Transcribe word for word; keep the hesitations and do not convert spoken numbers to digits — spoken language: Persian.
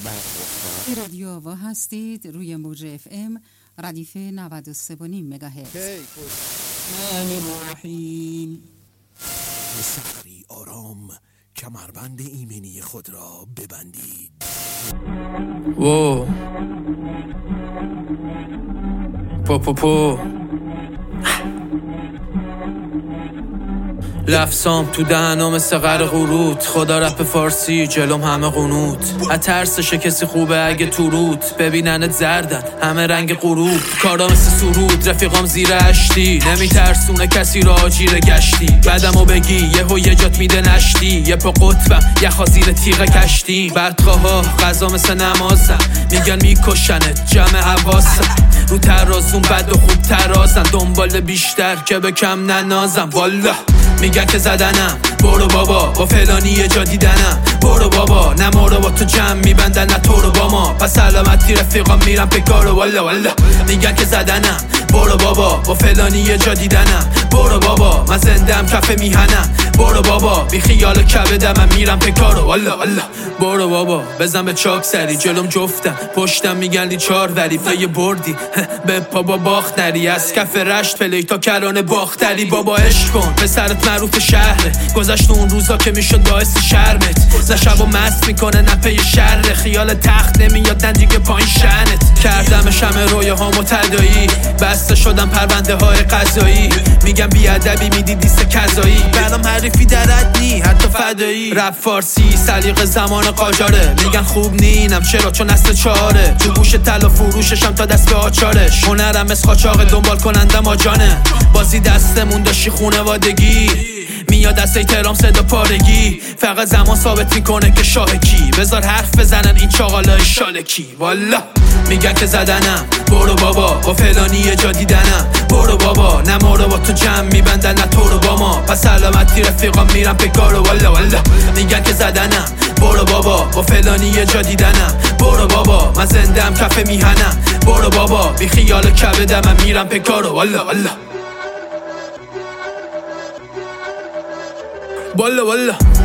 رادیو آوا هستید روی موج اف ام ردیف نود و سه و نیم مگاهرتز. الرحیم. به سحری آرام کمربند ایمنی خود را ببندید. وو پو پو پو لفظام تو دهنم مثل غر قروت، خدا رپ فارسی جلوم همه قنوت. از ترسشه کسی خوبه اگه تو روت ببیننت زردن همه رنگ غروب. کارا مثل سرود رفیقام زیر اشتی، نمیترسونه کسی را آجیر گشتی. بعدمو بگی یهو یه جات میده نشتی، یه پا قطبم یه خازیر تیغ کشتی. بدخواها غذا مثل نمازم میگن میکشنت جمع حواسم. رو ترازون بد و خوب ترازم، دنبال بیشتر که به کم ننازم. والا میگن که زدنم برو بابا، با فلانی یه جا دیدنم برو بابا. نه ما رو با تو جمع میبندن نه تو رو با ما، پس سلامتی رفیقام میرم پکارو. والا والا میگن که زدنم برو بابا، با فلانی یه جا دیدنم برو بابا. من زندم کف میهنم برو بابا، بی خیال کبدم من میرم پکارو. والا والا برو بابا بزن به چاک سری، جلوم جفتم پشتم میگن لی چار وری. فیه بردی به پا با باخت نری، از کف رشت پلی تا کرانه باختری. بابا عشق کن به سرت معروف شهره، گذشت اون روزا که میشد باعث شرمت. نه شب و مست میکنه نه پی شر، خیال تخت نمیاد نه دیگه پایین شنت. کردم شمه رویه ها متدایی، بسته شدم پرونده های قضایی. میگم بیادبی میدی دیست کذایی، برام حریفی درد نی حتی فدایی. رپ فارسی سلیقه زمان قاجاره، میگن خوب نینم چرا چون نسل چهاره. تو گوش طلا فروششم تا دست به آچارش، هنرم مثل قاچاق دنبال کنندم آجانه. بازی دستمون داشتی خونوادگی، میاد دست احترام صدا پارگی. فقط زمان ثابت میکنه که شاه کی، بذار حرف بزنن این چاقالای شالکی. والا میگن که زدنم برو بابا، با فلانی یه جا دیدنم برو بابا. نه ما رو با تو جمع میبندن نه تو رو با ما، پس سلامتی رفیقام میرم پکارو. والا والا میگن که زدنم برو بابا، با فلانی یه جا دیدنم برو بابا. من زندم کف میهنم برو بابا، بی خیال کبدم من میرم پکارو. والا والا والا والا